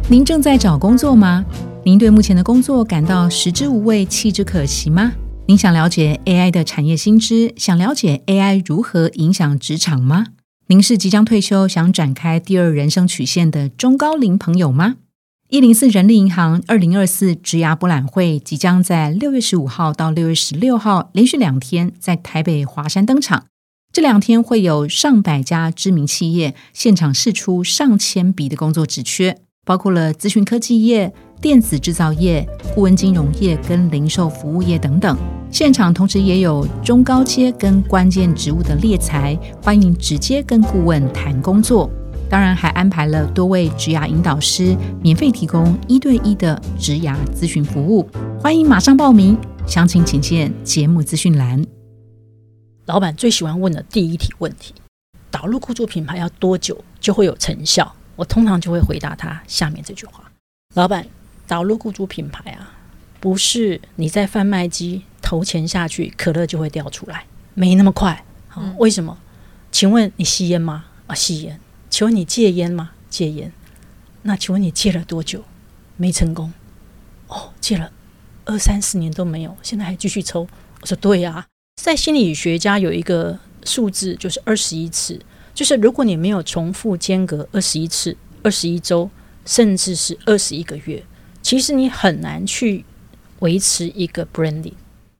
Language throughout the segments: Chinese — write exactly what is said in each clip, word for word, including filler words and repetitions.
您正在找工作吗？您对目前的工作感到食之无味，弃之可惜吗？您想了解 A I 的产业新知，想了解 A I 如何影响职场吗？您是即将退休，想展开第二人生曲线的中高龄朋友吗？一零四人力银行二零二四职涯博览会即将在六月十五号到六月十六号连续两天在台北华山登场。这两天会有上百家知名企业现场释出上千笔的工作职缺，包括了资讯科技业、电子制造业、顾问金融业跟零售服务业等等。现场同时也有中高阶跟关键职务的猎才，欢迎直接跟顾问谈工作。当然还安排了多位职涯引导师，免费提供一对一的职涯咨询服务，欢迎马上报名，详情请见节目资讯栏。 老板最喜欢问的第一题问题，导入雇主品牌要多久就会有成效？我通常就会回答他下面这句话：老板，导入雇主品牌啊，不是你在贩卖机投钱下去，可乐就会掉出来，没那么快。嗯、为什么？请问你吸烟吗？啊，吸烟。请问你戒烟吗？戒烟。那请问你戒了多久？没成功。哦，戒了二三十年都没有，现在还继续抽。我说对啊，在心理学家有一个数字，就是二十一次，就是如果你没有重复间隔二十一次、二十一周，甚至是二十一个月，其实你很难去维持一个 branding。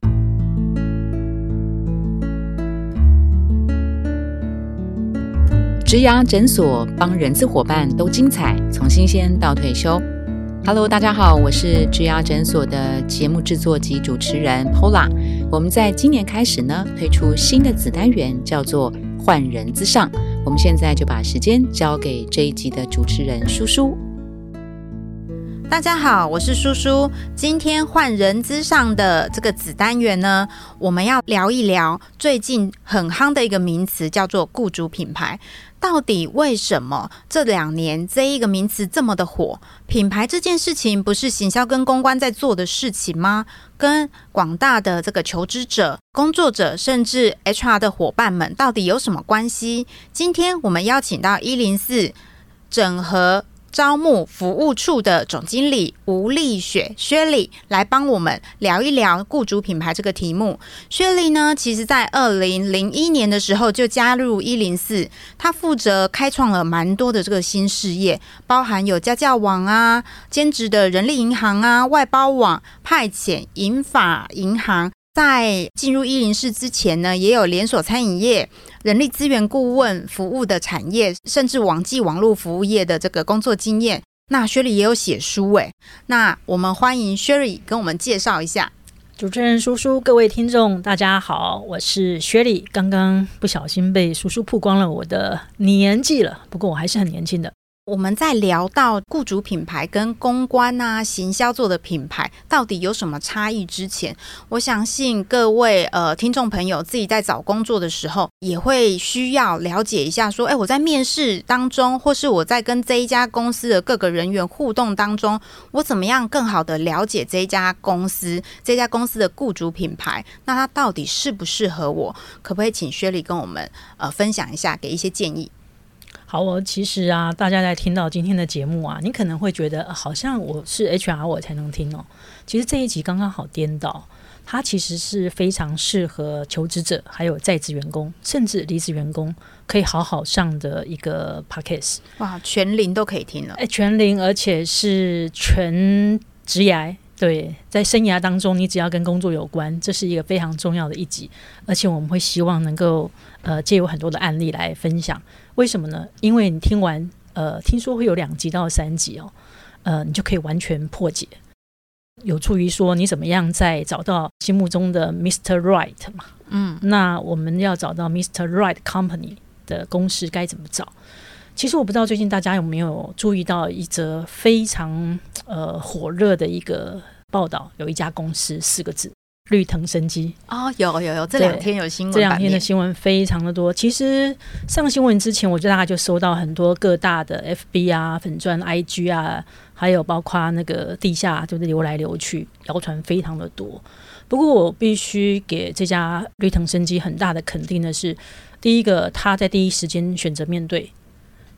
职涯诊所帮人资伙伴都精彩，从新鲜到退休。Hello， 大家好，我是职涯诊所的节目制作及主持人 Paula。我们在今年开始呢，推出新的子单元，叫做换人资上。我们现在就把时间交给这一集的主持人舒舒。 大家好，我是舒舒。今天换人资上的这个子单元呢，我们要聊一聊最近很夯的一个名词，叫做雇主品牌。到底为什么这两年这一个名词这么的火？品牌这件事情不是行销跟公关在做的事情吗？跟广大的这个求职者、工作者，甚至 H R 的伙伴们到底有什么关系？今天我们邀请到一零四整合招募服务处的总经理吴丽雪薛丽来帮我们聊一聊雇主品牌这个题目。薛丽呢，其实在二零零一年的时候就加入一零四，她负责开创了蛮多的这个新事业，包含有家教网啊、兼职的人力银行啊、外包网、派遣、银发银行。在进入一零四之前呢，也有连锁餐饮业、人力资源顾问服务的产业，甚至网际网络服务业的这个工作经验。那薛丽也有写书诶，那我们欢迎薛丽跟我们介绍一下。 主持人叔叔，各位听众大家好，我是薛丽。刚刚不小心被叔叔曝光了我的年纪了，不过我还是很年轻的。 我们在聊到雇主品牌跟公关啊、行销做的品牌到底有什么差异之前，我相信各位呃听众朋友自己在找工作的时候，也会需要了解一下说，哎，我在面试当中，或是我在跟这一家公司的各个人员互动当中，我怎么样更好的了解这一家公司、这家公司的雇主品牌，那它到底适不适合我？可不可以请薛丽跟我们呃分享一下，给一些建议？ 好哦，其实啊，大家在听到今天的节目啊，你可能会觉得、呃、好像我是 H R 我才能听哦。其实这一集刚刚好颠倒，它其实是非常适合求职者，还有在职员工，甚至离职员工可以好好上的一个 podcast。 哇，全龄都可以听了， 哎，全龄，而且是全职涯。对，在生涯当中，你只要跟工作有关，这是一个非常重要的一集，而且我们会希望能够呃借由很多的案例来分享。为什么呢？因为你听完呃，听说会有两集到三集哦，呃，你就可以完全破解，有助于说你怎么样在找到心目中的 Mister Right 嘛。嗯，那我们要找到 Mister Right Company 的公司该怎么找？其实我不知道最近大家有没有注意到一则非常呃火热的一个报道，有一家公司四个字，绿藤生机。 哦，有有有，这两天有新闻版面， 这两天的新闻非常的多。其实上新闻之前，我就大概就收到很多各大的 F B 啊、粉专、I G 啊，还有包括那个地下就是流来流去，谣传非常的多。不过我必须给这家绿藤生机很大的肯定的是，第一个，他在第一时间选择面对。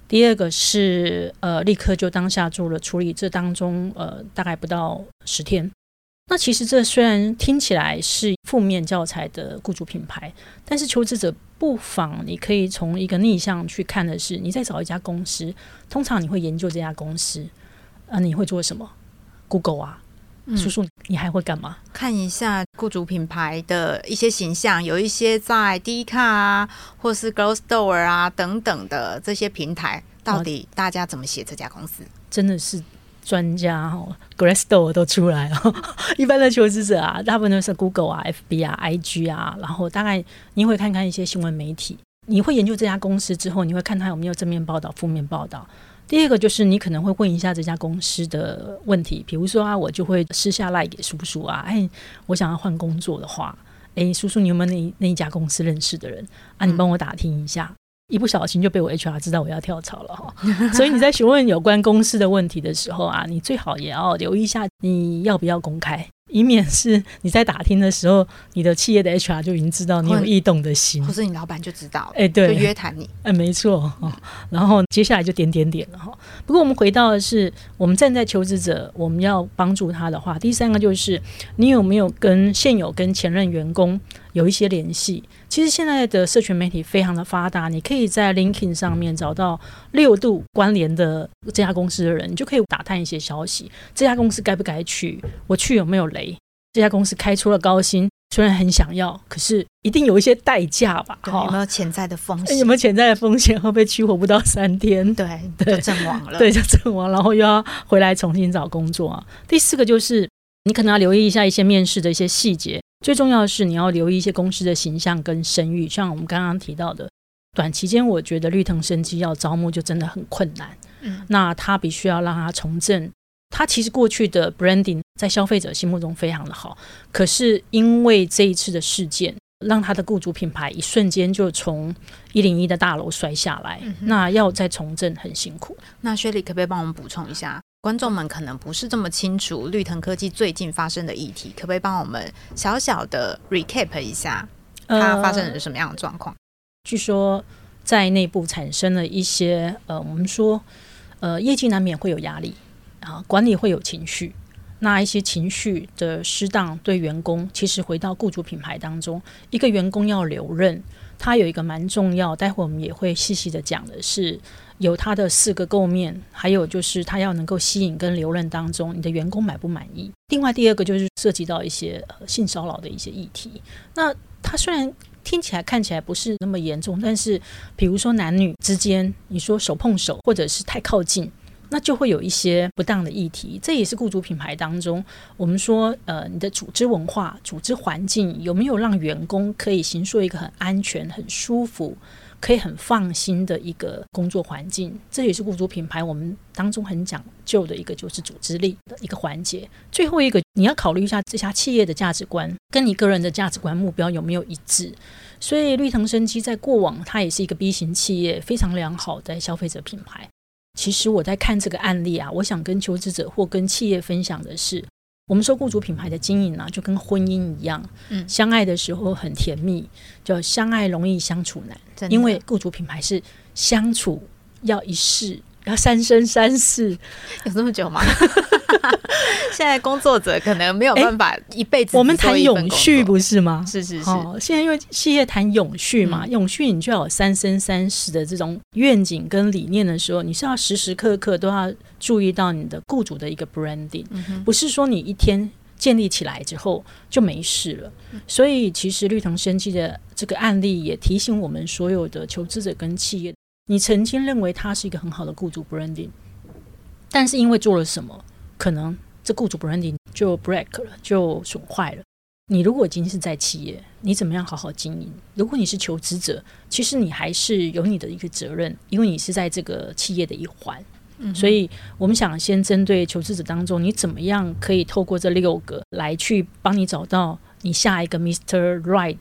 第二个是呃立刻就当下做了处理，这当中呃大概不到十天。那其实这虽然听起来是负面教材的雇主品牌，但是求职者不妨你可以从一个逆向去看的是，你在找一家公司，通常你会研究这家公司，呃，你会做什么 ？Google 啊，嗯、叔叔，你还会干嘛？ 看一下雇主品牌的一些形象，有一些在 D 卡啊，或是 Glassdoor 啊等等的这些平台，到底大家怎么写这家公司？ 真的是。专家、哦、Glassdoor 都出来了，一般的求职者啊，大部分都是 Google 啊、F B 啊、I G 啊，然后大概你会看看一些新闻媒体，你会研究这家公司之后，你会看它有没有正面报道、负面报道。第二个就是你可能会问一下这家公司的问题，比如说啊，我就会私下赖给叔叔啊，哎，我想要换工作的话，哎，叔叔你有没有 那, 那一家公司认识的人啊？你帮我打听一下。嗯，一不小心就被我 H R 知道我要跳槽了所以你在询问有关公司的问题的时候啊，你最好也要留意一下你要不要公开，以免是你在打听的时候，你的企业的 H R 就已经知道你有异动的心， 或是你老板就知道了， 哎，对， 就约谈你， 哎，没错、哦、然后接下来就点点点了哈。不过我们回到的是，我们站在求职者，我们要帮助他的话，第三个就是你有没有跟现有跟前任员工有一些联系。其实现在的社群媒体非常的发达，你可以在 LinkedIn 上面找到六度关联的这家公司的人，你就可以打探一些消息，这家公司该不该去，我去有没有雷，这家公司开出了高薪，虽然很想要，可是一定有一些代价吧， 有没有潜在的风险， 有没有潜在的风险，会被驱活不到三天， 对对，就阵亡了， 对，就阵亡，然后又要回来重新找工作啊。第四个就是你可能要留意一下一些面试的一些细节，最重要的是你要留意一些公司的形象跟声誉，像我们刚刚提到的，短期间我觉得绿藤生机要招募就真的很困难、嗯、那他必须要让他重振，他其实过去的 branding 在消费者心目中非常的好，可是因为这一次的事件让他的雇主品牌一瞬间就从一零一的大楼摔下来、嗯、那要再重振很辛苦。 那薛礼可不可以帮我们补充一下，观众们可能不是这么清楚绿藤科技最近发生的议题，可不可以帮我们小小的 recap 一下它发生了什么样的状况、呃、 据说在内部产生了一些呃，我们说呃，业绩难免会有压力啊，管理会有情绪，那一些情绪的适当对员工，其实回到雇主品牌当中，一个员工要留任，他有一个蛮重要，待会我们也会细细的讲的是有他的四个构面，还有就是他要能够吸引跟留任当中你的员工满不满意。另外第二个就是涉及到一些、呃、性骚扰的一些议题，那他虽然听起来看起来不是那么严重，但是比如说男女之间你说手碰手或者是太靠近，那就会有一些不当的议题。这也是雇主品牌当中我们说呃，你的组织文化组织环境有没有让员工可以形塑一个很安全很舒服可以很放心的一个工作环境，这也是雇主品牌我们当中很讲究的一个就是组织力的一个环节。最后一个你要考虑一下这家企业的价值观跟你个人的价值观目标有没有一致，所以绿藤生机在过往它也是一个 B 型企业，非常良好的消费者品牌。其实我在看这个案例啊，我想跟求职者或跟企业分享的是，我们说雇主品牌的经营啊，就跟婚姻一样、嗯、相爱的时候很甜蜜，叫相爱容易相处难，因为雇主品牌是相处要一世，要三生三世。 有这么久吗？现在工作者可能没有办法一辈子、欸、 我们谈永续不是吗？ 是是是、 哦、现在因为企业谈永续嘛、嗯、永续你就要有三生三世的这种愿景跟理念的时候，你是要时时刻刻都要注意到你的雇主的一个 branding、嗯、不是说你一天建立起来之后就没事了、嗯、所以其实绿藤生机的这个案例也提醒我们所有的求职者跟企业，你曾经认为它是一个很好的雇主 branding， 但是因为做了什么可能这雇主 branding 就 break 了，就损坏了。你如果已经是在企业，你怎么样好好经营？如果你是求职者，其实你还是有你的一个责任，因为你是在这个企业的一环、嗯、所以我们想先针对求职者当中，你怎么样可以透过这六个来去帮你找到你下一个 Mister Right 的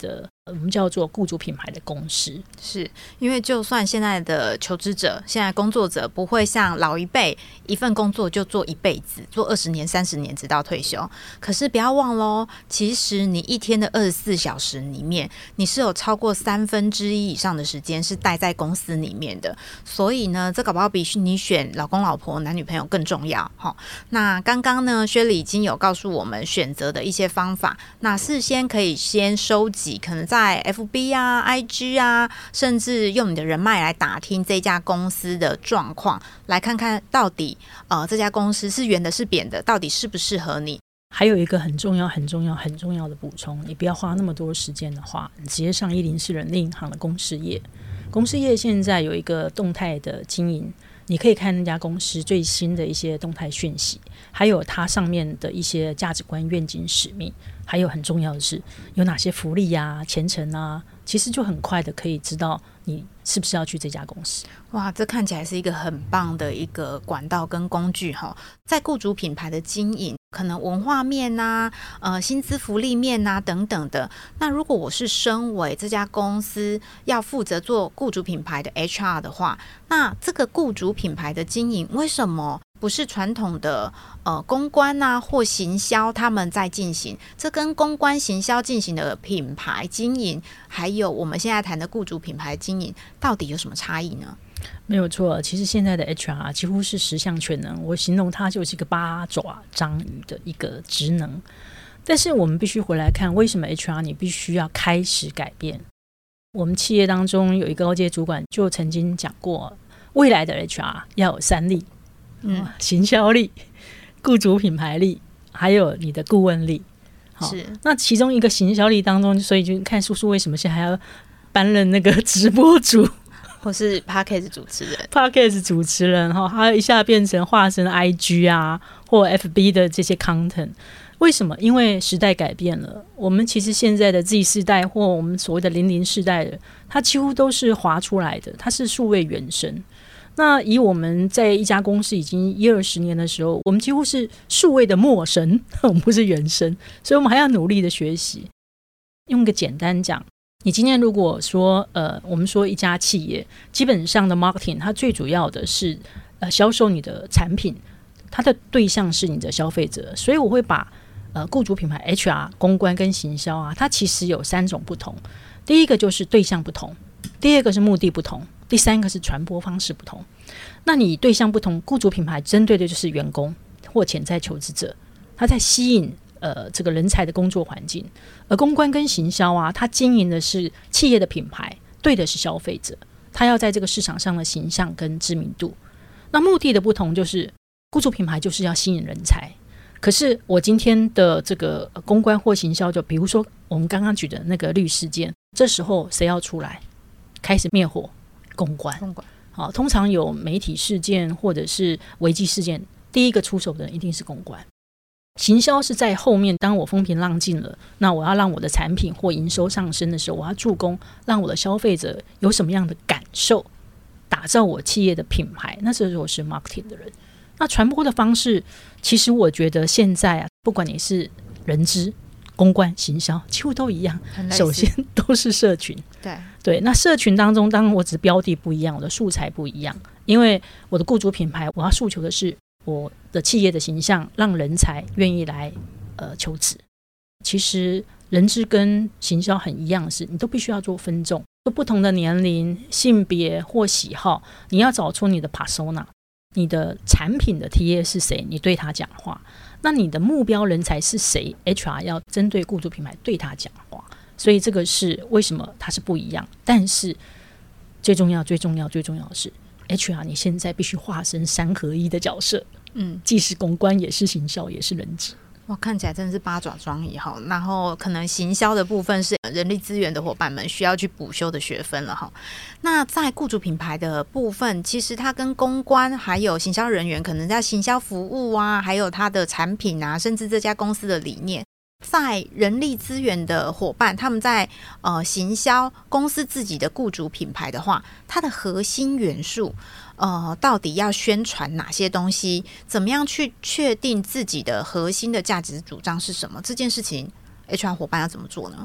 我们叫做雇主品牌的公司。 是因为就算现在的求职者，现在工作者不会像老一辈一份工作就做一辈子，做二十年三十年直到退休，可是不要忘咯，其实你一天的二十四小时里面，你是有超过三分之一以上的时间是待在公司里面的，所以呢这搞不好比你选老公老婆男女朋友更重要。那刚刚呢薛礼已经有告诉我们选择的一些方法，那事先可以先收集可能在在 F B 啊 I G 啊，甚至用你的人脉来打听这家公司的状况，来看看到底呃这家公司是圆的是扁的，到底适不适合你。 还有一个很重要很重要很重要的补充，你不要花那么多时间的话，你直接上一零四人力银行的公事页。公事页现在有一个动态的经营，你可以看那家公司最新的一些动态讯息，还有它上面的一些价值观、愿景、使命，还有很重要的是有哪些福利啊、前程啊，其实就很快的可以知道你是不是要去这家公司。 哇，这看起来是一个很棒的一个管道跟工具哈。在雇主品牌的经营，可能文化面啊、呃薪资福利面啊等等的。那如果我是身为这家公司要负责做雇主品牌的 H R 的话，那这个雇主品牌的经营为什么不是传统的呃公关啊或行销他们在进行？这跟公关行销进行的品牌经营，还有我们现在谈的雇主品牌经营，到底有什么差异呢？ 没有错，其实现在的 H R 几乎是十项全能，我形容它就是一个八爪章鱼的一个职能。但是我们必须回来看，为什么 H R 你必须要开始改变？我们企业当中有一个高阶主管就曾经讲过，未来的 H R 要有三力，嗯，行销力、雇主品牌力，还有你的顾问力。是，那其中一个行销力当中，所以就看叔叔为什么现在还要担任那个直播主。 或是 Podcast 主持人 Podcast 主持人，他一下变成化身 I G 啊或 F B 的这些 content。 为什么？因为时代改变了，我们其实现在的 Z 世代或我们所谓的零零世代的，它几乎都是滑出来的，它是数位原生。那以我们在一家公司已经一二十年的时候，我们几乎是数位的陌生，我们不是原生，所以我们还要努力的学习。用个简单讲，你今天如果说呃，我们说一家企业基本上的 marketing 它最主要的是呃销售你的产品，它的对象是你的消费者，所以我会把呃雇主品牌 H R 公关跟行销啊，它其实有三种不同。第一个就是对象不同，第二个是目的不同，第三个是传播方式不同。那你对象不同，雇主品牌针对的就是员工或潜在求职者，他在吸引呃，这个人才的工作环境。而公关跟行销啊，它经营的是企业的品牌，对的是消费者，他要在这个市场上的形象跟知名度。那目的的不同就是雇主品牌就是要吸引人才，可是我今天的这个公关或行销，就比如说我们刚刚举的那个律事件，这时候谁要出来开始灭火？公关。公关好，通常有媒体事件或者是危机事件，第一个出手的人一定是公关。行销是在后面，当我风平浪静了，那我要让我的产品或营收上升的时候，我要助攻让我的消费者有什么样的感受，打造我企业的品牌，那这时候是 marketing 的人。那传播的方式，其实我觉得现在啊，不管你是人资、公关、行销，几乎都一样，首先都是社群。对对，那社群当中，当然我只是标的不一样，我的素材不一样，因为我的雇主品牌，我要诉求的是我的企业的形象，让人才愿意来呃求职。其实人资跟行销很一样的是，你都必须要做分众，就不同的年龄、性别或喜好，你要找出你的 persona， 你的产品的 T A 是谁，你对他讲话。那你的目标人才是谁 ？H R 要针对雇主品牌对他讲话。所以这个是为什么它是不一样。但是最重要、最重要、最重要的是 H R， 你现在必须化身三合一的角色。嗯，既是公关，也是行销，也是人资。 哇，看起来真的是八爪章鱼哈。然后可能行销的部分是人力资源的伙伴们需要去补修的学分了哈。那在雇主品牌的部分，其实它跟公关还有行销人员，可能在行销服务啊，还有它的产品啊，甚至这家公司的理念。在人力资源的伙伴，他们在呃行销公司自己的雇主品牌的话，它的核心元素呃到底要宣传哪些东西？怎么样去确定自己的核心的价值主张是什么？这件事情 H R 伙伴要怎么做呢？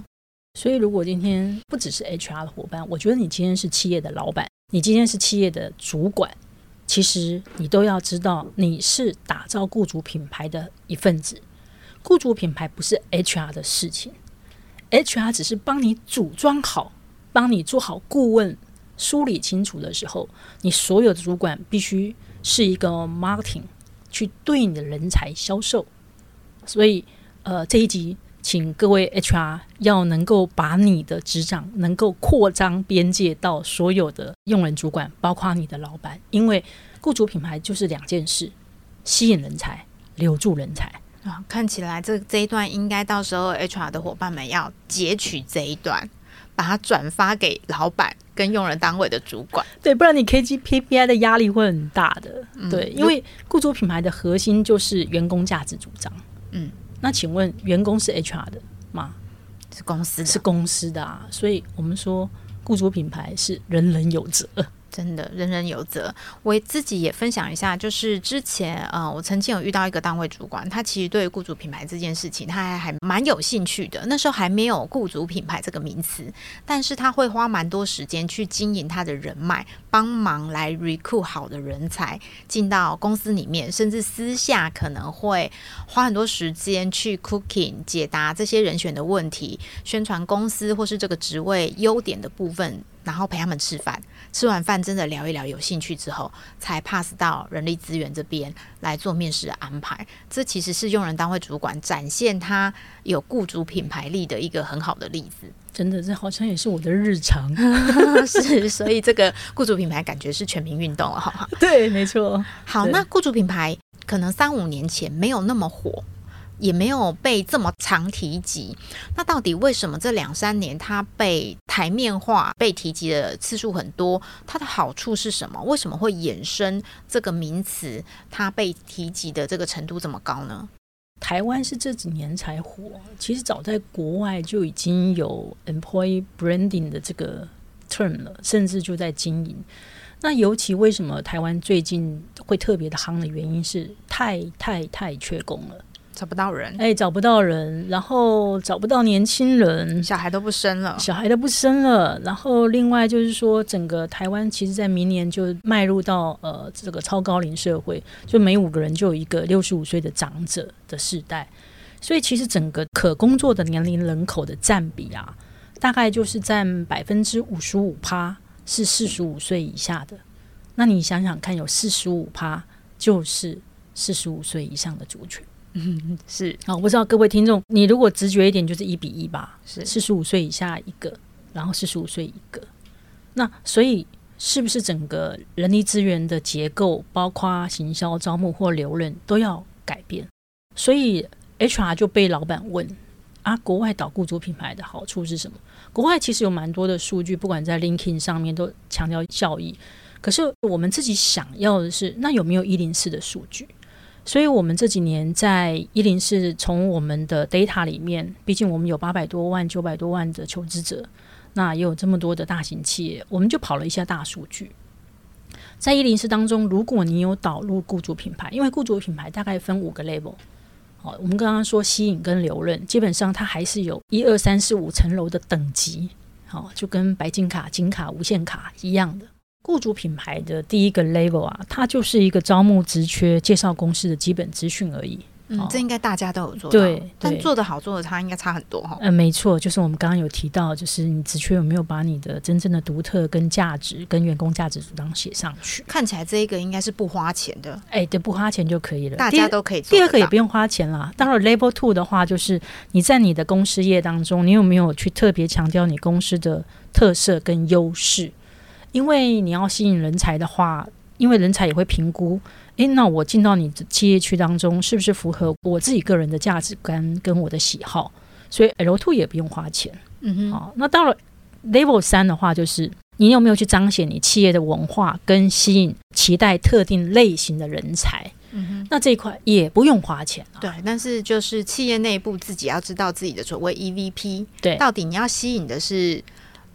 所以如果今天不只是 H R 的伙伴，我觉得你今天是企业的老板，你今天是企业的主管，其实你都要知道你是打造雇主品牌的一份子。雇主品牌不是 H R 的事情， H R 只是帮你组装好，帮你做好顾问，梳理清楚的时候，你所有的主管必须是一个 marketing 去对你的人才销售。所以呃，这一集请各位 H R 要能够把你的职掌能够扩张边界到所有的用人主管，包括你的老板，因为雇主品牌就是两件事，吸引人才，留住人才。 啊，看起来这这一段应该到时候 H R 的伙伴们要截取这一段，把它转发给老板跟用人单位的主管。 对，不然你 K P I 的压力会很大的。 嗯、 对，因为雇主品牌的核心就是员工价值主张。 嗯， 那请问员工是 H R 的吗？ 是公司的， 是公司的啊。所以我们说雇主品牌是人人有责。 真的人人有责。我自己也分享一下，就是之前呃，我曾经有遇到一个单位主管，他其实对雇主品牌这件事情他还还蛮有兴趣的。那时候还没有雇主品牌这个名词，但是他会花蛮多时间去经营他的人脉，帮忙来 recruit 好的人才进到公司里面，甚至私下可能会花很多时间去 cooking 解答这些人选的问题，宣传公司或是这个职位优点的部分，然后陪他们吃饭，吃完饭真的聊一聊，有兴趣之后才 pass 到人力资源这边来做面试的安排。这其实是用人单位主管展现他有雇主品牌力的一个很好的例子。 真的，这好像也是我的日常。 是，所以这个雇主品牌感觉是全民运动了。 对，没错。 好，那雇主品牌可能三五年前没有那么火，也没有被这么常提及，那到底为什么这两三年它被台面化，被提及的次数很多？它的好处是什么？为什么会衍生这个名词它被提及的这个程度这么高呢？ 台湾是这几年才火，其实早在国外就已经有 employee branding 的这个 term 了，甚至就在经营。那尤其为什么台湾最近会特别的夯的原因是太太太缺工了， 找不到人， 哎，找不到人，然后找不到年轻人， 小孩都不生了， 小孩都不生了。然后另外就是说，整个台湾其实在明年就迈入到呃这个超高龄社会，就每五个人就有一个六十五岁的长者的世代，所以其实整个可工作的年龄人口的占比啊，大概就是占百分之五十五趴是四十五岁以下的。那你想想看，有四十五趴就是四十五岁以上的族群。 嗯，是好，我不知道各位听众，你如果直觉一点，就是一比一吧， 是四十五岁以下一个，然后四十五岁一个。那所以是不是整个人力资源的结构，包括行销、招募或留任都要改变？所以 H R 就被老板问啊，国外导雇主品牌的好处是什么？国外其实有蛮多的数据，不管在 LinkedIn 上面都强调效益，可是我们自己想要的是，那有没有一零四的数据？所以我们这几年在一零四从我们的 data 里面，毕竟我们有八百多万九百多万的求职者，那也有这么多的大型企业，我们就跑了一下大数据。在一零四当中，如果你有导入雇主品牌，因为雇主品牌大概分五个 level， 好，我们刚刚说吸引跟留任，基本上它还是有一二三四五层楼的等级，好，就跟白金卡、金卡、无限卡一样的。雇主品牌的第一个 level 啊，它就是一个招募职缺、介绍公司的基本资讯而已。 嗯，这应该大家都有做到， 对， 但做得好做得差应该差很多哈。 呃，没错，就是我们刚刚有提到，就是你职缺有没有把你的真正的独特跟价值、跟员工价值主张写上去？ 看起来这一个应该是不花钱的， 哎，对，不花钱就可以了， 大家都可以做。 第二个也不用花钱啦。当然 ，Level Two 的话，就是你在你的公司业当中，你有没有去特别强调你公司的特色跟优势？因为你要吸引人才的话，因为人才也会评估，诶，那我进到你的企业区当中，是不是符合我自己个人的价值观跟我的喜好？所以 L 二 也不用花钱。 嗯哼， 好，那到了 Level 三的话，就是你有没有去彰显你企业的文化，跟吸引期待特定类型的人才？ 嗯哼， 那这一块也不用花钱、啊。 对，但是就是企业内部自己要知道自己的所谓 E V P， 对， 到底你要吸引的是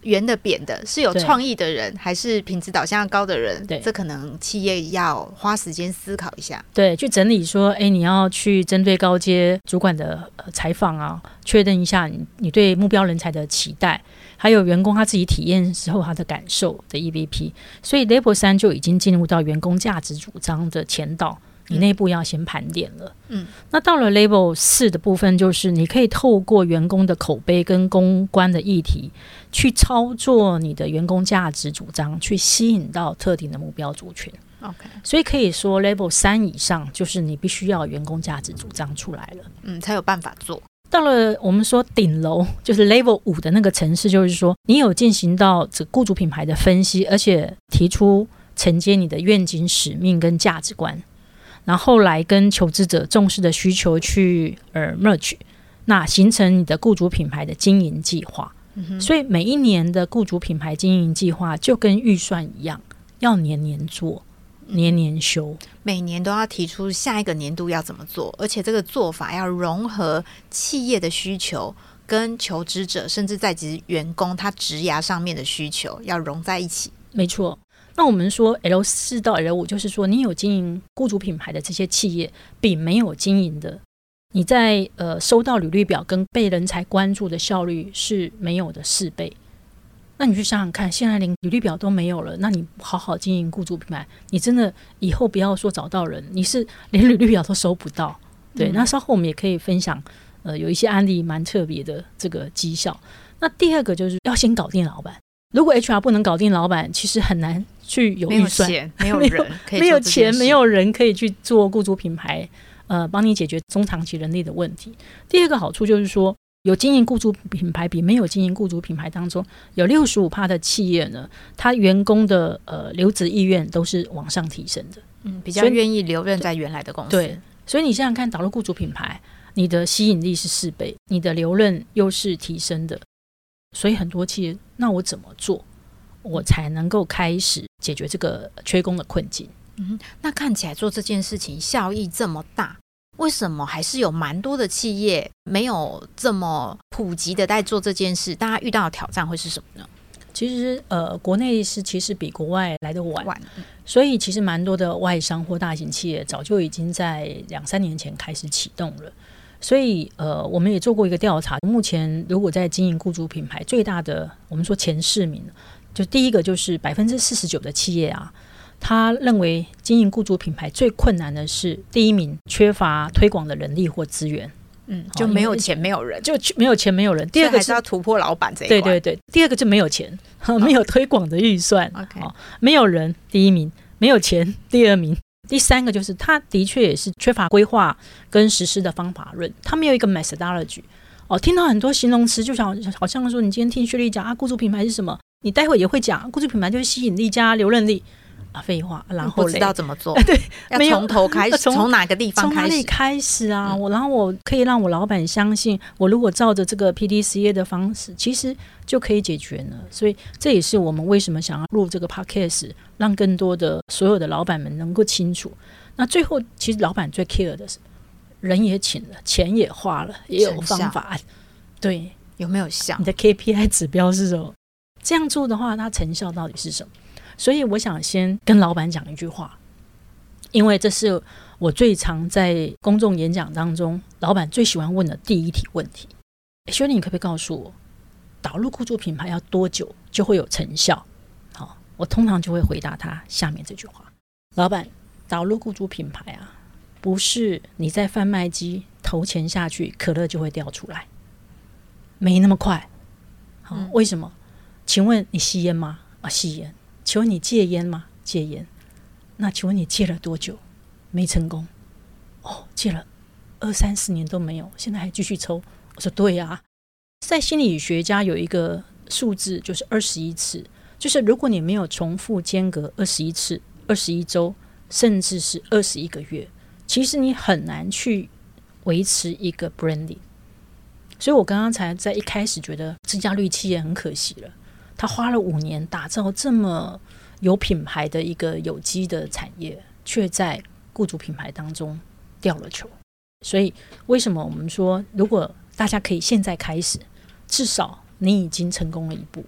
圆的扁的，是有创意的人还是品质导向高的人， 对， 这可能企业要花时间思考一下。 对，去整理说，哎，你要去针对高阶主管的、呃、采访啊，确认一下你你对目标人才的期待，还有员工他自己体验时候他的感受的 E V P。所以 Level 三就已经进入到员工价值主张的前导，你内部要先盘点了。嗯，那到了 Level 四的部分，就是你可以透过员工的口碑跟公关的议题，去操作你的员工价值主张，去吸引到特定的目标族群。 OK， 所以可以说 Level 三以上，就是你必须要员工价值主张出来了， 嗯，才有办法做。 到了我们说顶楼，就是 Level 五的那个层次，就是说你有进行到这雇主品牌的分析，而且提出承接你的愿景、使命跟价值观，然后来跟求职者重视的需求去呃 merge， 那形成你的雇主品牌的经营计划。嗯、所以每一年的雇主品牌经营计划就跟预算一样，要年年做，年年修， 每年都要提出下一个年度要怎么做，而且这个做法要融合企业的需求跟求职者甚至在职员工他职涯上面的需求要融在一起。 没错。那我们说 L 四到 L 五，就是说你有经营雇主品牌的这些企业比没有经营的，你在呃收到履历表跟被人才关注的效率是没有的四倍。那你去想想看，现在连履历表都没有了，那你好好经营雇主品牌，你真的以后不要说找到人，你是连履历表都收不到。对，嗯、那稍后我们也可以分享呃有一些案例蛮特别的这个绩效。那第二个就是要先搞定老板，如果 H R 不能搞定老板，其实很难去有预算， 没有钱，没有人可以做这件事， 没有钱，没有人可以去做雇主品牌，呃，帮你解决中长期人力的问题。第二个好处就是说，有经营雇主品牌比没有经营雇主品牌当中，有 百分之六十五 的企业呢，他员工的呃留职意愿都是往上提升的， 嗯，比较愿意留任在原来的公司。 对，所以你想想看，导入雇主品牌，你的吸引力是四倍，你的留任又是提升的。所以很多企业，那我怎么做，我才能够开始解决这个缺工的困境？ 嗯，那看起来做这件事情效益这么大，为什么还是有蛮多的企业没有这么普及的在做这件事？大家遇到的挑战会是什么呢？ 其实呃，国内是其实比国外来得晚， 晚所以其实蛮多的外商或大型企业早就已经在两三年前开始启动了。所以呃，我们也做过一个调查，目前如果在经营雇主品牌最大的，我们说前四名，就第一个就是百分之四十九的企业啊，他认为经营雇主品牌最困难的是第一名，缺乏推广的人力或资源。 嗯，就没有钱没有人， 就没有钱没有人。第二个是, 还是要突破老板这一块，对对对。第二个就没有钱，哦、没有推广的预算、 okay. 哦，没有人第一名，没有钱第二名。第三个就是他的确也是缺乏规划跟实施的方法论，他没有一个 methodology。哦，听到很多形容词，就想好像说你今天听薛丽讲啊，雇主品牌是什么，你待会也会讲，雇主品牌就是吸引力加留任力。啊，废话，然后不知道怎么做， 对， 要从头开始，从哪个地方开始？从哪里开始啊？嗯、我然后我可以让我老板相信，我如果照着这个 P D C A 的方式，其实就可以解决呢。所以这也是我们为什么想要录这个 podcast， 让更多的所有的老板们能够清楚。那最后，其实老板最 care 的是人也请了，钱也花了，也有方法，对， 有没有效？ 你的 K P I 指标是什么？这样做的话，它成效到底是什么？所以我想先跟老板讲一句话，因为这是我最常在公众演讲当中老板最喜欢问的第一题问题。薛丽，你可不可以告诉我，导入雇主品牌要多久就会有成效？好，我通常就会回答他下面这句话：老板，导入雇主品牌啊，不是你在贩卖机投钱下去，可乐就会掉出来，没那么快。好，嗯、为什么？请问你吸烟吗？啊，吸烟。请问你戒烟吗？戒烟。那请问你戒了多久？没成功。哦，戒了二三十年都没有，现在还继续抽。我说对啊，在心理学家有一个数字，就是二十一次，就是如果你没有重复间隔二十一次、二十一周，甚至是二十一个月，其实你很难去维持一个 branding。所以我刚刚才在一开始觉得自家绿企业很可惜了。他花了五年打造这么有品牌的一个有机的产业，却在雇主品牌当中掉了球。所以为什么我们说，如果大家可以现在开始，至少你已经成功了一步。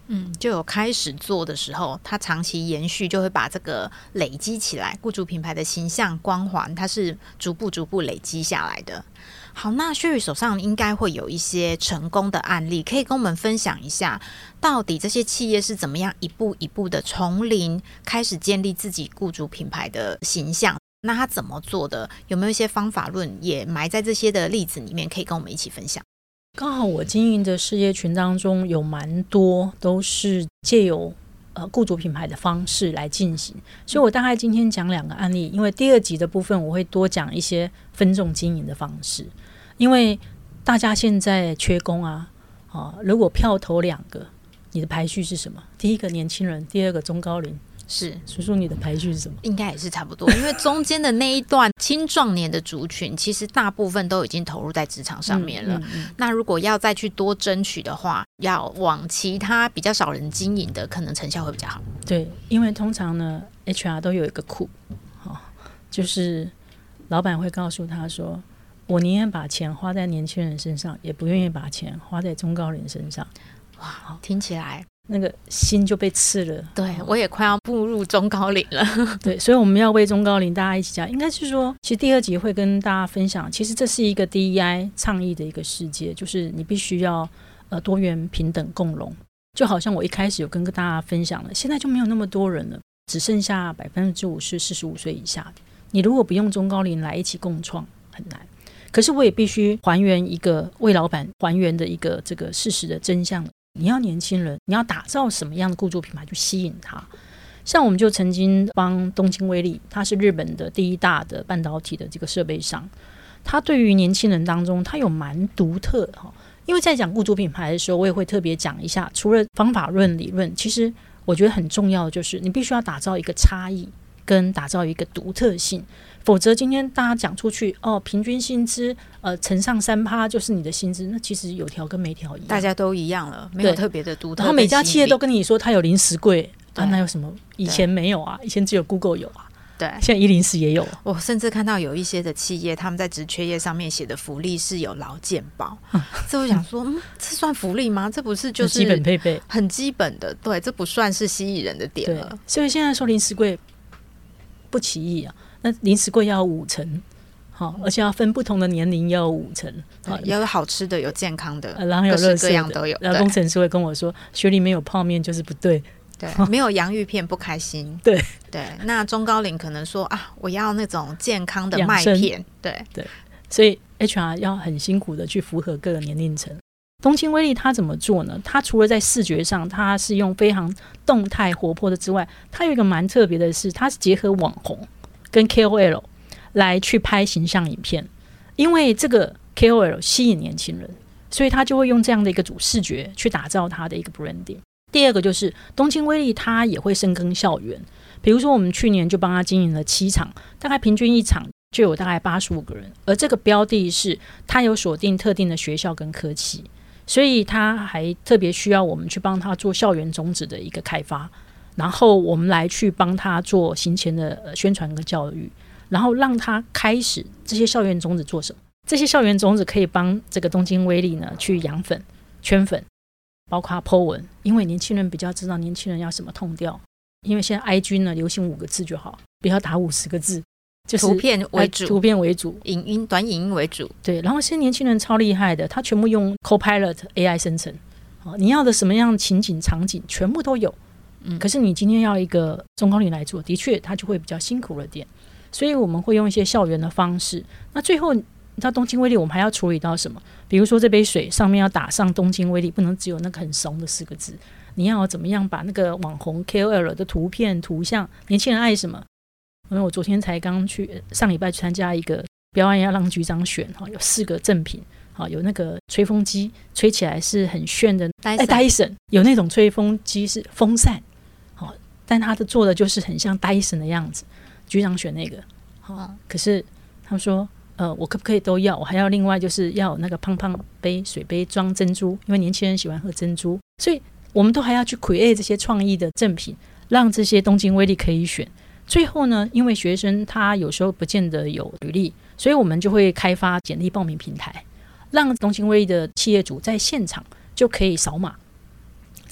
嗯，就有开始做的时候，它长期延续就会把这个累积起来，雇主品牌的形象光环它是逐步逐步累积下来的。好，那Sherry手上应该会有一些成功的案例，可以跟我们分享一下，到底这些企业是怎么样一步一步的从零开始建立自己雇主品牌的形象，那他怎么做的，有没有一些方法论也埋在这些的例子里面，可以跟我们一起分享？ 刚好我经营的事业群当中有蛮多都是借由呃雇主品牌的方式来进行，所以我大概今天讲两个案例，因为第二集的部分我会多讲一些分众经营的方式，因为大家现在缺工啊，啊如果票投两个，你的排序是什么？第一个年轻人，第二个中高龄。 是叔叔，你的排序是什么？ 应该也是差不多，因为中间的那一段青壮年的族群，其实大部分都已经投入在职场上面了。嗯嗯嗯、那如果要再去多争取的话，要往其他比较少人经营的，可能成效会比较好。 对，因为通常呢 ，H R 都有一个库，哦，就是老板会告诉他说：“我宁愿把钱花在年轻人身上，也不愿意把钱花在中高龄身上。” 哇，听起来。 那个心就被刺了。 对，我也快要步入中高龄了。 对，所以我们要为中高龄大家一起讲。应该是说，其实第二集会跟大家分享，其实这是一个 D E I 倡议的一个世界，就是你必须要呃多元平等共荣。就好像我一开始有跟大家分享了，现在就没有那么多人了，只剩下百分之五是四十五岁以下的。你如果不用中高龄来一起共创，很难。可是我也必须还原一个为老板还原的一个这个事实的真相。你要年轻人，你要打造什么样的雇主品牌去吸引他？像我们就曾经帮东京威力，它是日本的第一大的半导体的这个设备商，它对于年轻人当中，它有蛮独特的。因为在讲雇主品牌的时候，我也会特别讲一下，除了方法论理论，其实我觉得很重要的就是你必须要打造一个差异，跟打造一个独特性，否则今天大家讲出去哦，平均薪资呃乘上三趴就是你的薪资，那其实有条跟没条一样， 大家都一样了，没有特别的独特。 然后每家企业都跟你说它有零食柜啊，那有什么？以前没有啊，以前只有 Google 有啊。 对， 现在一零四也有。 我甚至看到有一些的企业，他们在职缺页上面写的福利是有劳健保，这我想说，嗯，这算福利吗？这不是就是基本配备， 很基本的，对，这不算是吸引人的点了。 所以现在说零食柜不起意啊，那零食柜要有五层，好，而且要分不同的年龄，要有五层， 要有好吃的，有健康的， 然后有垃圾的， 各式各样都有。 然后工程师会跟我说，学里没有泡面就是不对。 对，没有洋芋片不开心。 对对，那中高龄可能说啊，我要那种健康的麦片。对对，所以 H R 要很辛苦的去符合各个年龄层。东京威力它怎么做呢？它除了在视觉上，它是用非常动态活泼的之外，它有一个蛮特别的是，它是结合网红跟 K O L 来去拍形象影片。因为这个 K O L 吸引年轻人，所以它就会用这样的一个主视觉去打造它的一个 branding。第二个就是东京威力，它也会深耕校园。比如说，我们去年就帮他经营了七场，大概平均一场就有大概八十五个人。而这个标的是它有锁定特定的学校跟科系，所以他还特别需要我们去帮他做校园种子的一个开发，然后我们来去帮他做行前的宣传跟教育，然后让他开始这些校园种子做什么？这些校园种子可以帮这个东京威力呢去养粉、圈粉。包括 po 文，因为年轻人比较知道年轻人要什么痛调，因为现在 I G 呢流行五个字就好，不要打五十个字，就是图片为主， 图片为主， 影音短影音为主。 对，然后现在年轻人超厉害的，他全部用 Copilot A I 生成，哦，你要的什么样的情景场景全部都有。嗯，可是你今天要一个中高龄来做，的确他就会比较辛苦了点，所以我们会用一些校园的方式。那最后到东京威力，我们还要处理到什么？比如说这杯水上面要打上东京威力，不能只有那个很怂的四个字，你要怎么样把那个网红 K O L 的图片图像，年轻人爱什么？因为我昨天才刚去上礼拜去参加一个标案，要让局长选，有四个赠品，有那个吹风机吹起来是很炫的 Dyson， Dyson 有那种吹风机是风扇，但它的做的就是很像 Dyson 的样子，局长选那个，可是他们说呃，我可不可以都要？我还要另外就是要有那个胖胖杯水杯装珍珠，因为年轻人喜欢喝珍珠，所以我们都还要去 create 这些创意的赠品，让这些东京威力可以选。最后呢，因为学生他有时候不见得有履历，所以我们就会开发简历报名平台，让东京威力的企业主在现场就可以扫码，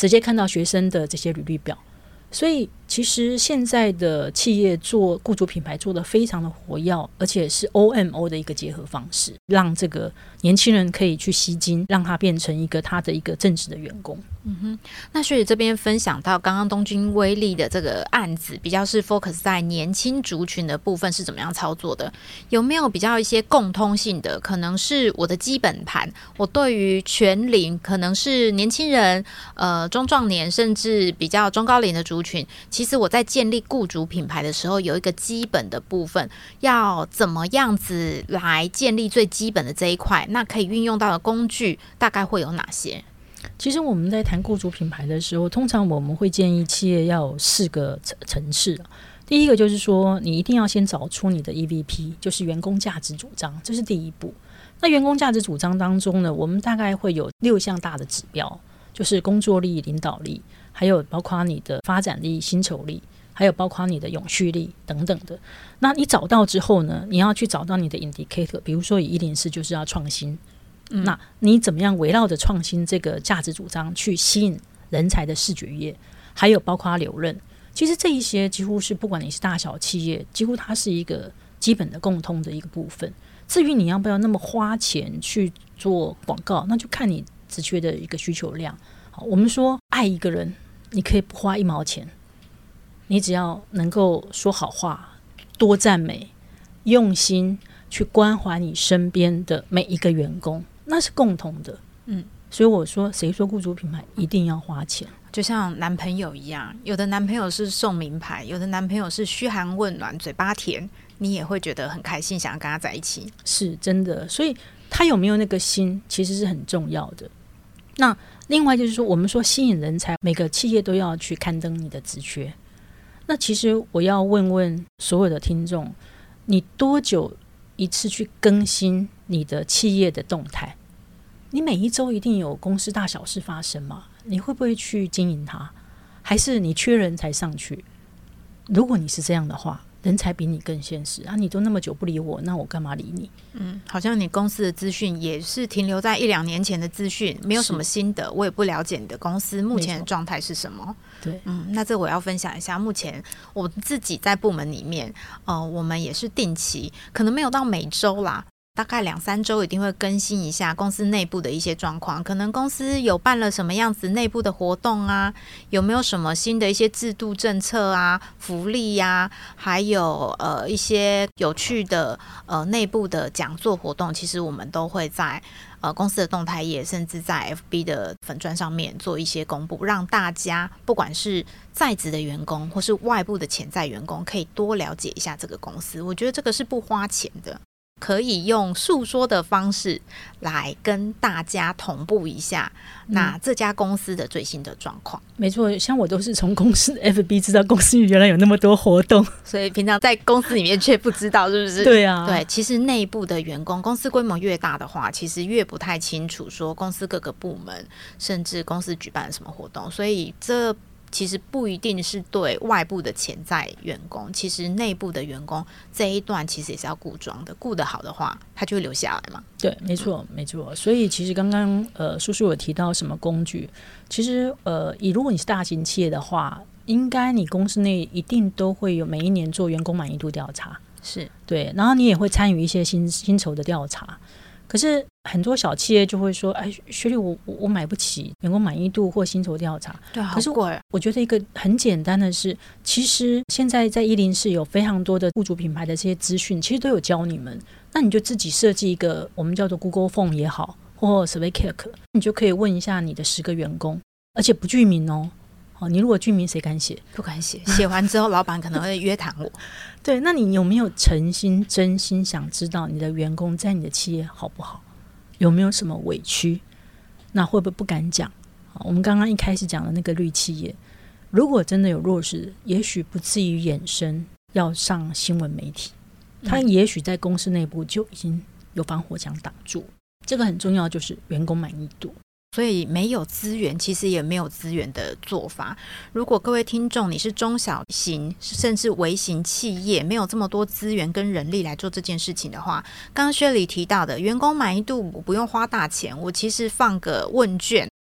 直接看到学生的这些履历表。所以其实现在的企业做雇主品牌做得非常的活跃，而且是 O M O 的一个结合方式，让这个年轻人可以去吸金，让他变成一个他的一个正职的员工。 嗯哼，那学姐这边分享到刚刚东京威力的这个案子，比较是 focus 在年轻族群的部分是怎么样操作的？有没有比较一些共通性的？可能是我的基本盘，我对于全龄，可能是年轻人、呃中壮年，甚至比较中高龄的族群，其实我在建立雇主品牌的时候，有一个基本的部分，要怎么样子来建立最基本的这一块？那可以运用到的工具大概会有哪些？ 其实我们在谈雇主品牌的时候，通常我们会建议企业要有四个层次。第一个就是说，你一定要先找出你的 E V P， 就是员工价值主张，这是第一步。那员工价值主张当中呢，我们大概会有六项大的指标，就是工作力、领导力，还有包括你的发展力、薪酬力，还有包括你的永续力等等的。那你找到之后呢，你要去找到你的 indicator， 比如说以一零四就是要创新。嗯、那你怎么样围绕着创新这个价值主张去吸引人才的视觉业，还有包括留任，其实这一些几乎是不管你是大小企业，几乎它是一个基本的共通的一个部分。至于你要不要那么花钱去做广告，那就看你直觉的一个需求量。好，我们说爱一个人，你可以不花一毛钱，你只要能够说好话，多赞美，用心去关怀你身边的每一个员工，那是共同的。嗯，所以我说，谁说雇主品牌一定要花钱？ 就像男朋友一样，有的男朋友是送名牌，有的男朋友是嘘寒问暖，嘴巴甜，你也会觉得很开心，想要跟他在一起。 是真的，所以他有没有那个心，其实是很重要的。那另外就是说，我们说吸引人才，每个企业都要去刊登你的职缺。那其实我要问问所有的听众，你多久一次去更新你的企业的动态？你每一周一定有公司大小事发生吗？你会不会去经营它？还是你缺人才上去？如果你是这样的话，人才比你更现实啊！你都那么久不理我，那我干嘛理你？ 嗯，好像你公司的资讯也是停留在一两年前的资讯，没有什么新的，我也不了解你的公司目前的状态是什么。 对， 嗯，那这我要分享一下，目前我自己在部门里面，呃，我们也是定期，可能没有到每周啦。大概两三周一定会更新一下公司内部的一些状况，可能公司有办了什么样子内部的活动啊，有没有什么新的一些制度政策啊、福利呀、啊，还有呃一些有趣的呃内部的讲座活动，其实我们都会在呃公司的动态页，甚至在 F B 的粉专上面做一些公布，让大家不管是在职的员工或是外部的潜在员工，可以多了解一下这个公司。我觉得这个是不花钱的。可以用诉说的方式来跟大家同步一下那这家公司的最新的状况。 没错，像我都是从公司的 F B 知道公司原来有那么多活动， 所以平常在公司里面却不知道，是不是？ 对啊， 对，其实内部的员工，公司规模越大的话，其实越不太清楚说公司各个部门，甚至公司举办了什么活动，所以这其实不一定是对外部的潜在员工，其实内部的员工这一段其实也是要顾装的，顾得好的话他就会留下来嘛。 对，没错没错。所以其实刚刚呃叔叔有提到什么工具，其实呃以如果你是大型企业的话，应该你公司内一定都会有每一年做员工满意度调查， 是对， 然后你也会参与一些薪薪酬的调查。可是很多小企业就会说，哎，学弟我我买不起员工满意度或薪酬调查。 对， 可是我觉得一个很简单的是，其实现在在一零四有非常多的雇主品牌的这些资讯，其实都有教你们。那你就自己设计一个我们叫做 Google Form 也好，或 SurveyCalc， 你就可以问一下你的十个员工，而且不具名哦。哦，你如果具名谁敢写？ 不敢写，写完之后老板可能会约谈我。 对，那你有没有诚心真心想知道你的员工在你的企业好不好？有没有什么委屈？那会不会不敢讲？我们刚刚一开始讲的那个绿企业，如果真的有弱势，也许不至于衍生要上新闻媒体，他也许在公司内部就已经有防火墙挡住。这个很重要，就是员工满意度。 所以没有资源，其实也没有资源的做法。如果各位听众你是中小型甚至微型企业，没有这么多资源跟人力来做这件事情的话，刚刚薛里提到的员工满意度，我不用花大钱，我其实放个问卷，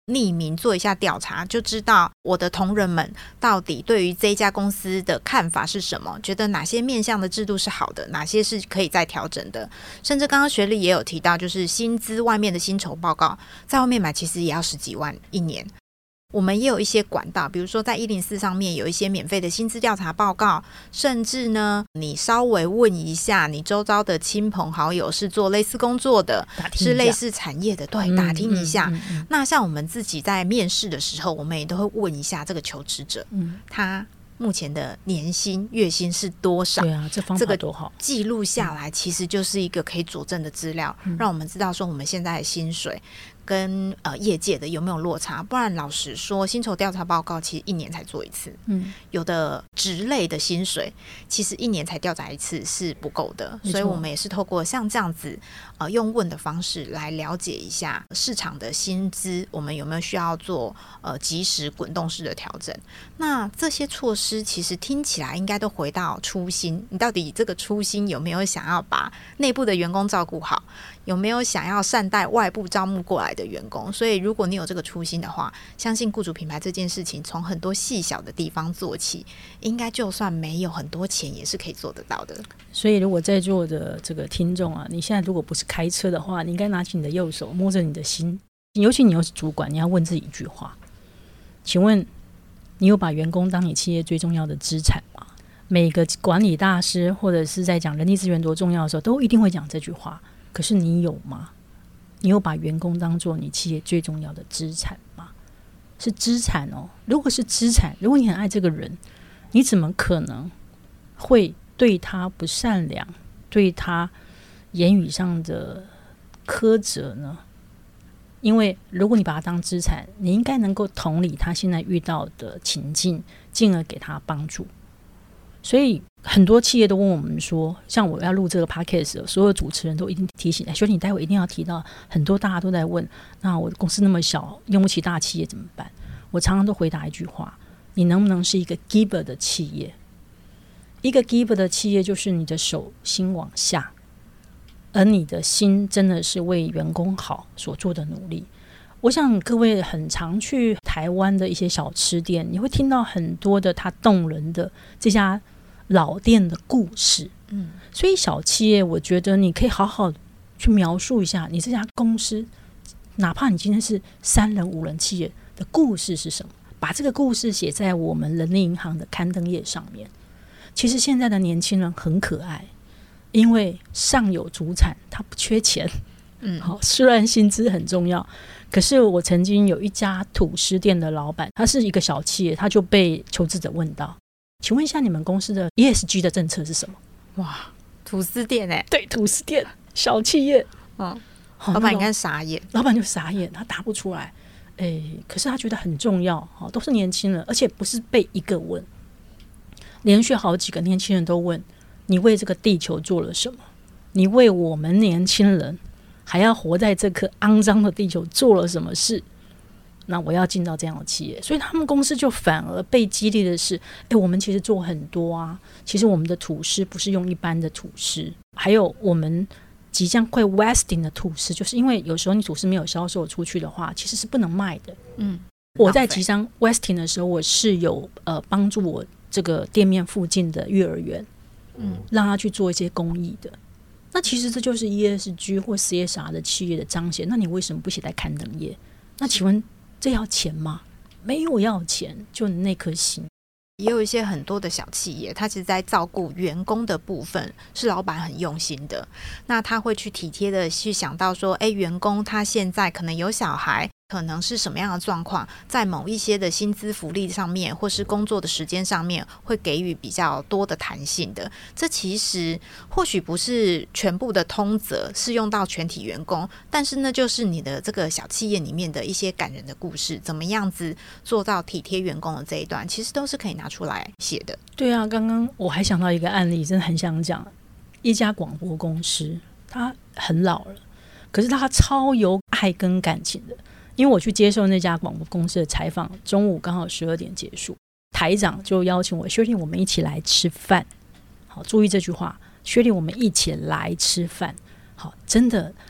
匿名做一下调查，就知道我的同仁们到底对于这一家公司的看法是什么，觉得哪些面向的制度是好的，哪些是可以再调整的。甚至刚刚学历也有提到，就是薪资外面的薪酬报告在外面买其实也要十几万一年。我们也有一些管道，比如说在一零四上面有一些免费的薪资调查报告，甚至呢你稍微问一下你周遭的亲朋好友是做类似工作的，是类似产业的，对，打听一下、嗯嗯嗯嗯、那像我们自己在面试的时候，我们也都会问一下这个求职者、嗯、他目前的年薪月薪是多少。 对啊，这方法多好， 这个记录下来其实就是一个可以佐证的资料、嗯、让我们知道说我们现在的薪水跟呃业界的有没有落差。不然老实说，薪酬调查报告其实一年才做一次，嗯，有的职类的薪水其实一年才调查一次是不够的，所以我们也是透过像这样子呃用问的方式来了解一下市场的薪资，我们有没有需要做呃及时滚动式的调整。那这些措施其实听起来应该都回到初心，你到底这个初心有没有想要把内部的员工照顾好，有没有想要善待外部招募过来的员工。所以如果你有这个初心的话，相信雇主品牌这件事情从很多细小的地方做起，应该就算没有很多钱也是可以做得到的。 所以如果在座的这个听众啊，你现在如果不是开车的话，你应该拿起你的右手摸着你的心，尤其你又是主管，你要问自己一句话，请问你有把员工当你企业最重要的资产吗？每个管理大师或者是在讲人力资源多重要的时候都一定会讲这句话，可是你有吗？你有把员工当作你企业最重要的资产吗？是资产哦。如果是资产，如果你很爱这个人，你怎么可能会对他不善良，对他言语上的苛责呢？因为如果你把他当资产，你应该能够同理他现在遇到的情境，进而给他帮助。所以很多企业都问我们说，像我要录这个 podcast， 所有主持人都一定提醒，哎，学你待会一定要提到，很多大家都在问，那我的公司那么小，用不起大企业怎么办？我常常都回答一句话，你能不能是一个 giver 的企业？一个 giver 的企业就是你的手心往下，而你的心真的是为员工好所做的努力。我想各位很常去台湾的一些小吃店，你会听到很多的他动人的这家老店的故事。嗯，所以小企业我觉得你可以好好去描述一下你这家公司，哪怕你今天是三人五人企业的故事是什么，把这个故事写在我们人力银行的刊登页上面。其实现在的年轻人很可爱，因为上有祖产，他不缺钱。嗯，好，虽然薪资很重要，可是我曾经有一家吐司店的老板，他是一个小企业，他就被求职者问到，请问一下你们公司的 E S G 的政策是什么？ 哇，吐司店哎、欸， 对，吐司店小企业，嗯， 老板应该傻眼， 老板就傻眼，他答不出来，哎，可是他觉得很重要，都是年轻人，而且不是被一个问，连续好几个年轻人都问，你为这个地球做了什么？你为我们年轻人还要活在这颗肮脏的地球做了什么事？那我要进到这样的企业，所以他们公司就反而被激励的是，哎，我们其实做很多啊，其实我们的吐司不是用一般的吐司，还有我们即将会 westing 的吐司，就是因为有时候你吐司没有销售出去的话，其实是不能卖的。嗯，我在即将 westing 的时候，我是有呃帮助我这个店面附近的幼儿园，嗯，让他去做一些公益的。那其实这就是 E S G 或 C S R 的企业的彰显，那你为什么不写在刊登页？那请问这要钱吗？没有要钱，就你那颗心。 也有一些很多的小企业，他其实在照顾员工的部分是老板很用心的，那他会去体贴的去想到说，哎，员工他现在可能有小孩，可能是什么样的状况，在某一些的薪资福利上面或是工作的时间上面会给予比较多的弹性的。这其实或许不是全部的通则适用到全体员工，但是呢就是你的这个小企业里面的一些感人的故事，怎么样子做到体贴员工的这一段，其实都是可以拿出来写的。 对啊，刚刚我还想到一个案例，真的很想讲，一家广播公司，它很老了，可是它超有爱跟感情的。因为我去接受那家广播公司的采访，中午刚好十二点结束，台长就邀请我，薛丽我们一起来吃饭。好，注意这句话，薛丽我们一起来吃饭。好，真的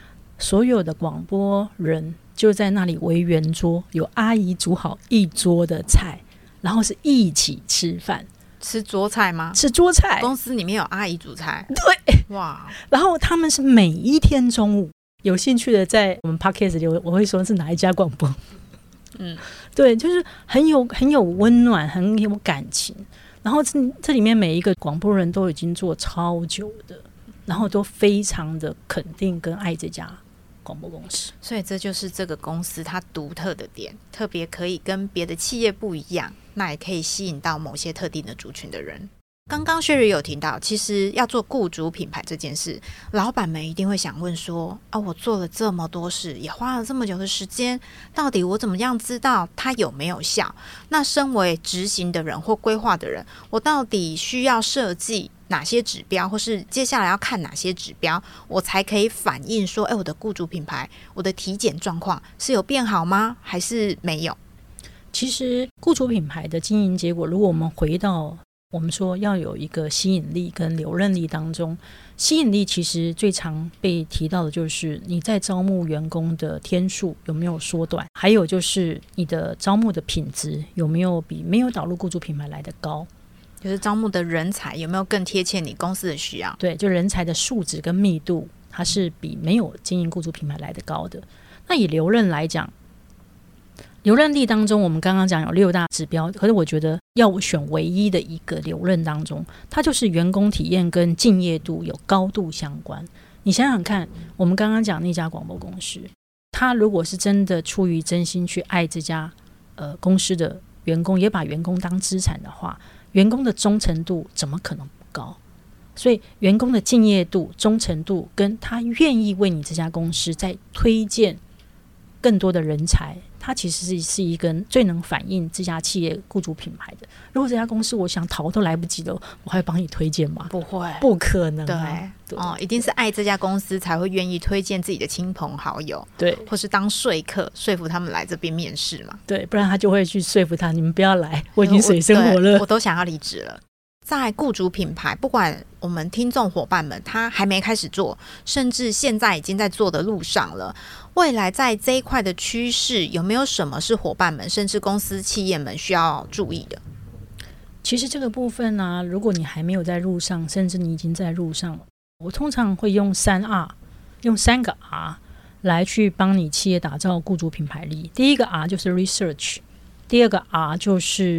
所有的广播人就在那里围圆桌，有阿姨煮好一桌的菜，然后是一起吃饭。 吃桌菜吗？ 吃桌菜， 公司里面有阿姨煮菜。 对， 哇！ 然后他们是每一天中午，有兴趣的在我们 podcast 里，我会说是哪一家广播。嗯，对，就是很有很有温暖，很有感情。然后 这, 这里面每一个广播人都已经做超久的，然后都非常的肯定跟爱这家广播公司。 所以这就是这个公司它独特的点，特别可以跟别的企业不一样，那也可以吸引到某些特定的族群的人。刚刚Sherry有提到，其实要做雇主品牌这件事，老板们一定会想问说啊，我做了这么多事，也花了这么久的时间，到底我怎么样知道它有没有效？那身为执行的人或规划的人，我到底需要设计哪些指标，或是接下来要看哪些指标，我才可以反映说，哎，我的雇主品牌，我的体检状况是有变好吗？还是没有？ 其实雇主品牌的经营结果，如果我们回到我们说要有一个吸引力跟留任力当中，吸引力其实最常被提到的就是你在招募员工的天数有没有缩短，还有就是你的招募的品质有没有比没有导入雇主品牌来的高， 就是招募的人才有没有更贴切你公司的需要。 对，就人才的素质跟密度它是比没有经营雇主品牌来的高的。那以留任来讲，留任力当中我们刚刚讲有六大指标，可是我觉得要我选唯一的一个留任当中，它就是员工体验跟敬业度有高度相关。你想想看，我们刚刚讲那家广播公司，他如果是真的出于真心去爱这家呃公司的员工，也把员工当资产的话，员工的忠诚度怎么可能不高？所以员工的敬业度、忠诚度跟他愿意为你这家公司再推荐更多的人才，它其实 是, 是一个最能反映这家企业雇主品牌的。如果这家公司我想逃都来不及了，我还帮你推荐吗？ 不会， 不可能、 对, 啊对、 哦，一定是爱这家公司才会愿意推荐自己的亲朋好友， 对， 或是当说客说服他们来这边面试嘛。 对，不然他就会去说服他，你们不要来，我已经水深火热， 我, 我都想要离职了。在雇主品牌，不管我们听众伙伴们他还没开始做，甚至现在已经在做的路上了，未来在这一块的趋势有没有什么是伙伴们甚至公司企业们需要注意的？ 其实这个部分呢、啊，如果你还没有在路上，甚至你已经在路上了，我通常会用三 R， 用三个 R 来去帮你企业打造雇主品牌力。第一个 R 就是 Research， 第二个 R 就是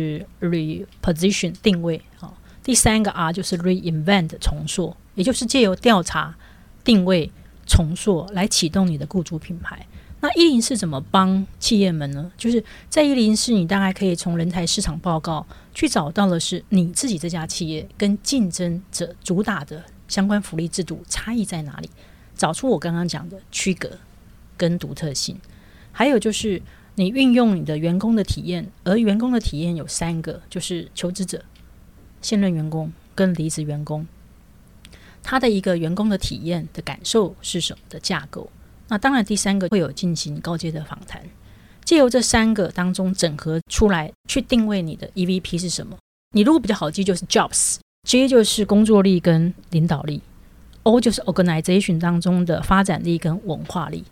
Reposition 定位，第三个 R 就是 Reinvent 重塑，也就是借由调查、定位、重塑来启动你的雇主品牌。那一零四怎么帮企业们呢？就是在一零四，你大概可以从人才市场报告去找到的是你自己这家企业跟竞争者主打的相关福利制度差异在哪里，找出我刚刚讲的区隔跟独特性。还有就是你运用你的员工的体验，而员工的体验有三个，就是求职者、现任员工跟离职员工，他的一个员工的体验的感受是什么的架构。那当然第三个会有进行高阶的访谈，借由这三个当中整合出来去定位你的 E V P 是什么。你如果比较好记就是 Jobs， J 就是工作力跟领导力， O 就是 Organization 当中的发展力跟文化力，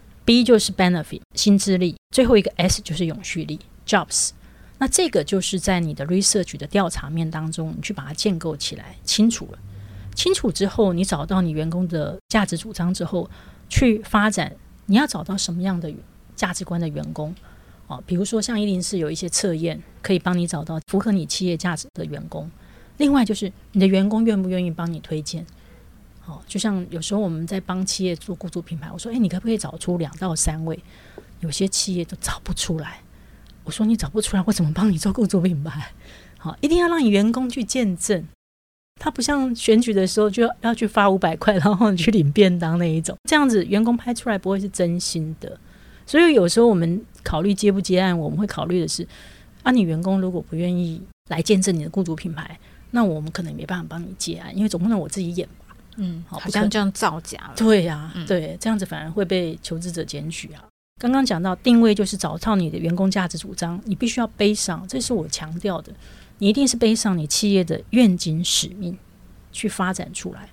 B 就是 Benefit 薪资力，最后一个 S 就是永续力 Jobs。那这个就是在你的 research 的调查面当中，你去把它建构起来，清楚了，清楚之后，你找到你员工的价值主张之后，去发展你要找到什么样的价值观的员工、哦、比如说像一零四有一些测验可以帮你找到符合你企业价值的员工。另外就是你的员工愿不愿意帮你推荐、哦、就像有时候我们在帮企业做雇主品牌，我说诶，你可不可以找出两到三位，有些企业都找不出来，我说你找不出来，我怎么帮你做雇主品牌？好，一定要让你员工去见证，他不像选举的时候就要去发五百块，然后你去领便当那一种，这样子员工拍出来不会是真心的。所以有时候我们考虑接不接案，我们会考虑的是啊，你员工如果不愿意来见证你的雇主品牌，那我们可能没办法帮你接案，因为总不能我自己演吧。 嗯，好像这样造假了。 对呀、啊嗯， 对，这样子反而会被求职者检举啊。刚刚讲到定位就是找到你的员工价值主张，你必须要背上，这是我强调的，你一定是背上你企业的愿景使命去发展出来。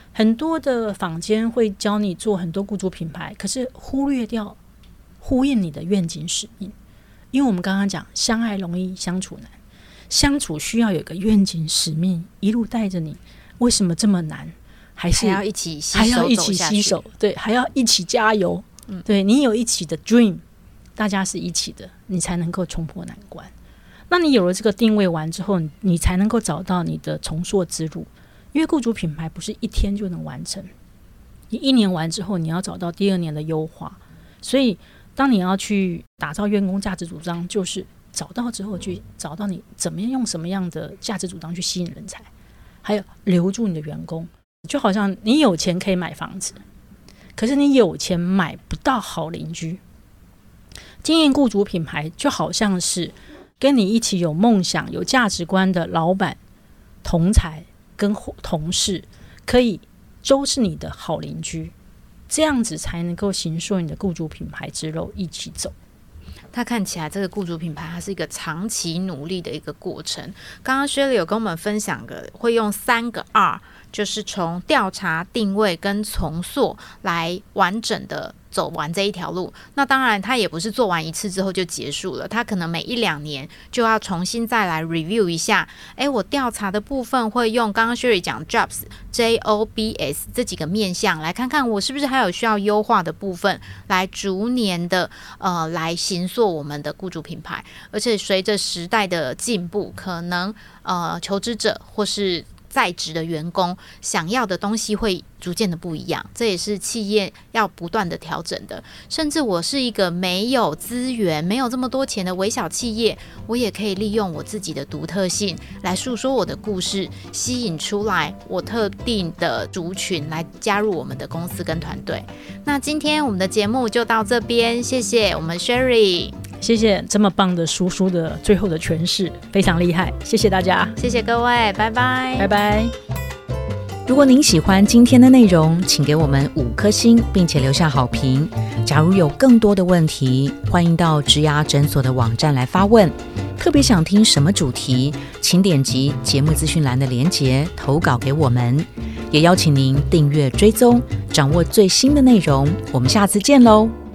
很多的坊间会教你做很多雇主品牌，可是忽略掉呼应你的愿景使命。因为我们刚刚讲相爱容易相处难，相处需要有一个愿景使命一路带着你，为什么这么难？还是还要一起携手还要一起携手，对，还要一起加油。嗯、对，你有一起的 dream， 大家是一起的，你才能够冲破难关。那你有了这个定位完之后， 你, 你才能够找到你的重塑之路。因为雇主品牌不是一天就能完成，你一年完之后，你要找到第二年的优化。所以当你要去打造员工价值主张，就是找到之后去找到你怎么样用什么样的价值主张去吸引人才，还有留住你的员工。就好像你有钱可以买房子，可是你有钱买不到好邻居。经营雇主品牌就好像是跟你一起有梦想有价值观的老板同才跟同事，可以都是你的好邻居，这样子才能够形塑你的雇主品牌之路一起走。 它看起来这个雇主品牌它是一个长期努力的一个过程。刚刚 Shirley 有跟我们分享的会用三个 R， 就是从调查、定位跟重塑来完整的走完这一条路。那当然它也不是做完一次之后就结束了，它可能每一两年就要重新再来 review 一下。诶，我调查的部分会用刚刚 Shirley 讲 Jobs J O B S 这几个面向来看看我是不是还有需要优化的部分，来逐年的呃来形塑我们的雇主品牌。而且随着时代的进步，可能呃求职者或是在职的员工想要的东西会逐渐的不一样，这也是企业要不断的调整的。甚至我是一个没有资源没有这么多钱的微小企业，我也可以利用我自己的独特性来诉说我的故事，吸引出来我特定的族群来加入我们的公司跟团队。那今天我们的节目就到这边，谢谢我们 Shirley， 谢谢这么棒的叔叔的最后的诠释，非常厉害，谢谢大家， 谢谢各位，拜拜， 拜拜。 如果您喜欢今天的内容，请给我们五颗星，并且留下好评。假如有更多的问题，欢迎到职涯诊所的网站来发问。特别想听什么主题，请点击节目资讯栏的连结投稿给我们。也邀请您订阅追踪，掌握最新的内容。我们下次见喽。